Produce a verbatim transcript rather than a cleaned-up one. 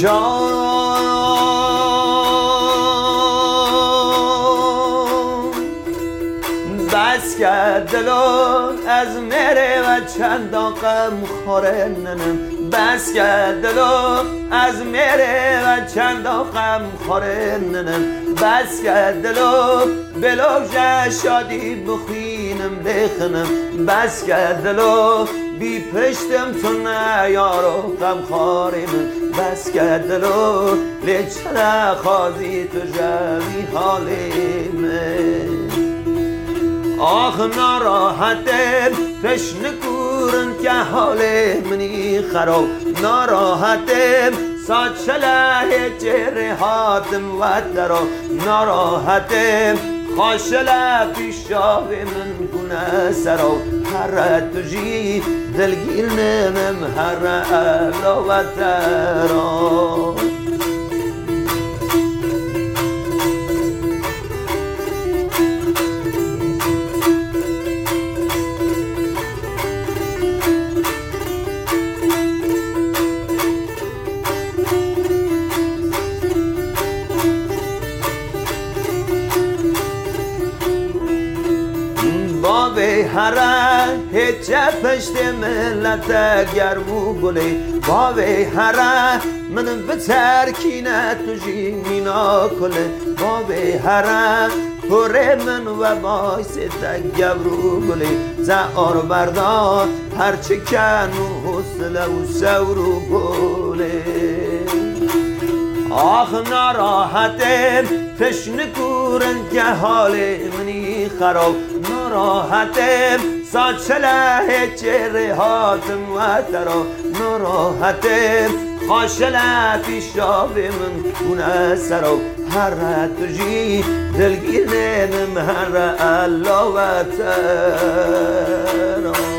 جان بس کرد دلو از مره و چندا غم خوره ننم بس کرد دلو از مره و چندا غم خوره ننم بس کرد دلو بلوژه شادی بخوینم بخنم بس کرد دلو بی پشتم تو نیارو غم خواره من بس کرد دلو لچه خوازی تو جوی حالی من آخ ناراحتم تشنه کورن که حال منی خراب ناراحتم ساد شله چهره هاتم و درا ناراحتم خاشله پیشاب من کنه سرا هر تجی دلگیر نمم هر الا و ترا بابی هره هیچ پشت ملت گرمو گلی بابی هره من به ترکینه تجی مینا کله بابی هره پره من و بایست گبرو گلی زعار بردار هرچه کنو حسله و سورو گلی آخ ناراحتم تشنه کورن که حال منی خراب ناراحتم ساد شله چهره هاتم و ترا ناراحتم خاشله پیشاب من کونه سرا هر تجی دلگیر نم هر الله و ترا